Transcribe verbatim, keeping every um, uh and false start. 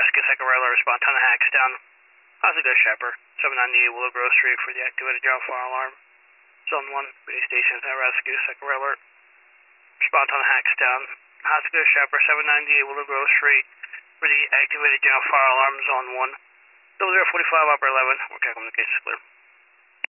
rescue, second rail, respond to the hacks down. How's it go, Shepherd? seven ninety-eight Willow Grove Street for the activated ground fire alarm. Zone one, base stations at rescue, second rail alert. Respond to the hacks down. How's it go, Shepherd? seven ninety-eight Willow Grove Street for the activated ground fire alarm, zone one. zero zero forty-five, upper eleven. Okay, communications clear.